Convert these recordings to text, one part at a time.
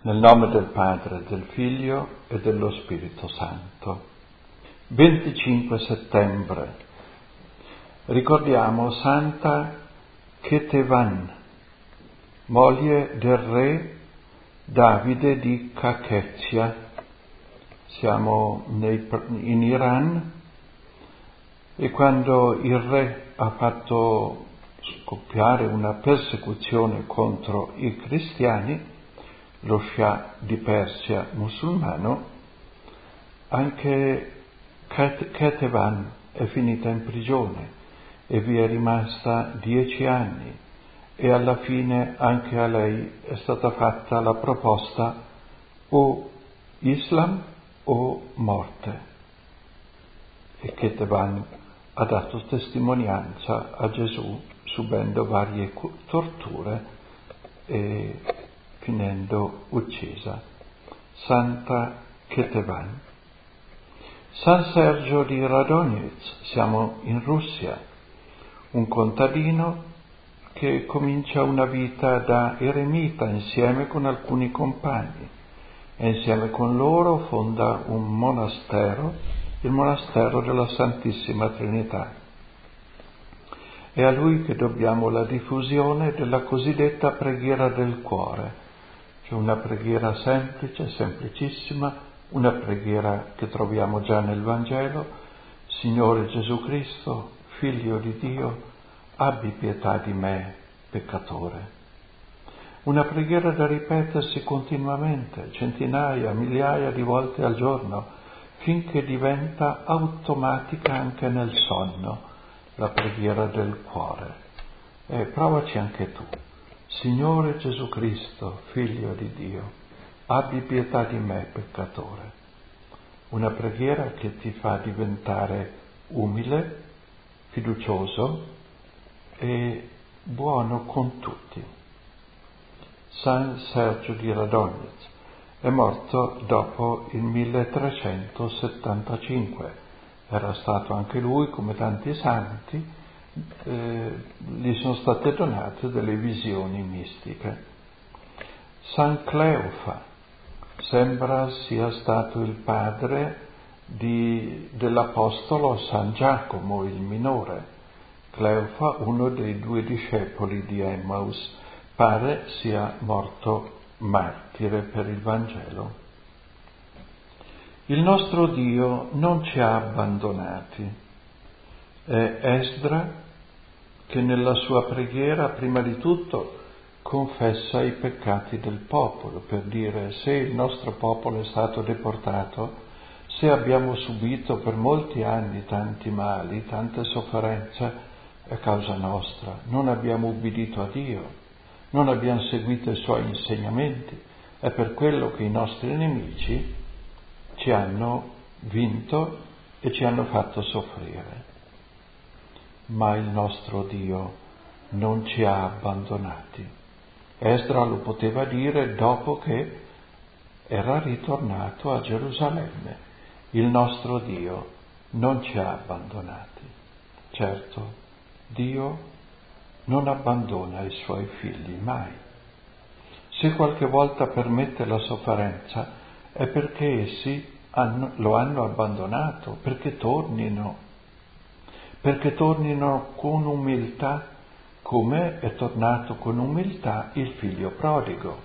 Nel nome del Padre, del Figlio e dello Spirito Santo. 25 settembre. Ricordiamo Santa Ketevan, moglie del re Davide di Kakechia. Siamo in Iran e quando il re ha fatto scoppiare una persecuzione contro i cristiani, lo Shah di Persia musulmano, anche Ketevan è finita in prigione e vi è rimasta 10 anni e alla fine anche a lei è stata fatta la proposta o Islam o morte. E Ketevan ha dato testimonianza a Gesù subendo varie torture e finendo uccisa. Santa Ketevan. San Sergio di Radonezh, siamo in Russia, un contadino che comincia una vita da eremita insieme con alcuni compagni e insieme con loro fonda un monastero, il monastero della Santissima Trinità. È a lui che dobbiamo la diffusione della cosiddetta preghiera del cuore, cioè una preghiera semplice, semplicissima, una preghiera che troviamo già nel Vangelo: Signore Gesù Cristo, Figlio di Dio, abbi pietà di me, peccatore. Una preghiera da ripetersi continuamente, centinaia, migliaia di volte al giorno, finché diventa automatica anche nel sonno, la preghiera del cuore. E provaci anche tu. Signore Gesù Cristo, Figlio di Dio, abbi pietà di me, peccatore. Una preghiera che ti fa diventare umile, fiducioso e buono con tutti. San Sergio di Radonezh è morto dopo il 1375. Era stato anche lui, come tanti santi, gli sono state donate delle visioni mistiche. San Cleofa sembra sia stato il padre dell'apostolo San Giacomo il minore. Cleofa, uno dei 2 discepoli di Emmaus, pare sia morto martire per il Vangelo. Il nostro Dio non ci ha abbandonati. È Esdra che nella sua preghiera prima di tutto confessa i peccati del popolo, per dire: se il nostro popolo è stato deportato, se abbiamo subito per molti anni tanti mali, tante sofferenze, è causa nostra, non abbiamo ubbidito a Dio, non abbiamo seguito i Suoi insegnamenti, è per quello che i nostri nemici ci hanno vinto e ci hanno fatto soffrire. Ma il nostro Dio non ci ha abbandonati. Esdra lo poteva dire dopo che era ritornato a Gerusalemme. Il nostro Dio non ci ha abbandonati. Certo, Dio non abbandona i Suoi figli, mai. Se qualche volta permette la sofferenza è perché essi lo hanno abbandonato, perché tornino con umiltà, come è tornato con umiltà il figlio prodigo.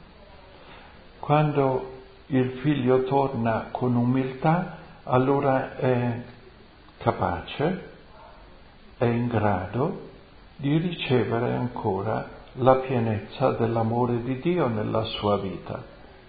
Quando il figlio torna con umiltà, allora è capace, è in grado di ricevere ancora la pienezza dell'amore di Dio nella sua vita.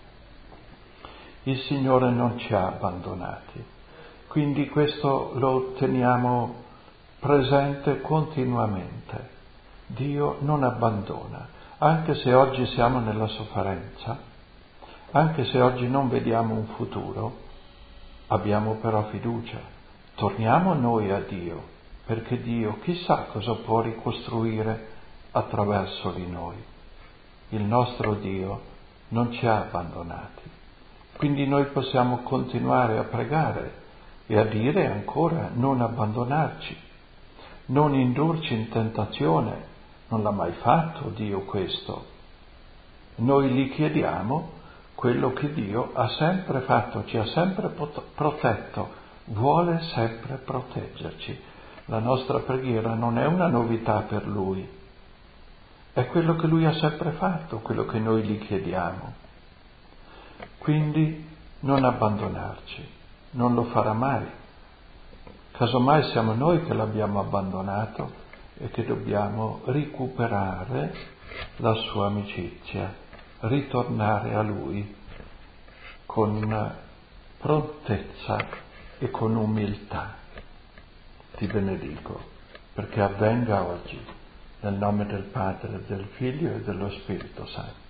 Il Signore non ci ha abbandonati, quindi questo lo teniamo presente continuamente. Dio non abbandona, anche se oggi siamo nella sofferenza, anche se oggi non vediamo un futuro, abbiamo però fiducia. Torniamo noi a Dio, perché Dio chissà cosa può ricostruire attraverso di noi. Il nostro Dio non ci ha abbandonati, quindi noi possiamo continuare a pregare e a dire ancora: non abbandonarci, non indurci in tentazione. Non l'ha mai fatto Dio questo. Noi gli chiediamo quello che Dio ha sempre fatto, ci ha sempre protetto, vuole sempre proteggerci. La nostra preghiera non è una novità per Lui, è quello che Lui ha sempre fatto, quello che noi gli chiediamo. Quindi non abbandonarci, non lo farà mai. Casomai siamo noi che l'abbiamo abbandonato e che dobbiamo recuperare la sua amicizia, ritornare a Lui con prontezza e con umiltà. Ti benedico perché avvenga oggi, nel nome del Padre, del Figlio e dello Spirito Santo.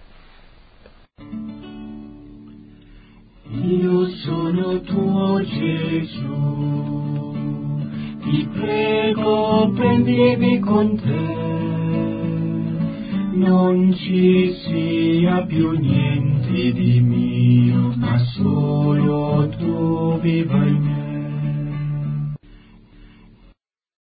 Io sono tuo Gesù, ti prego prendimi con te, non ci sia più niente di mio, ma solo tu viva in me.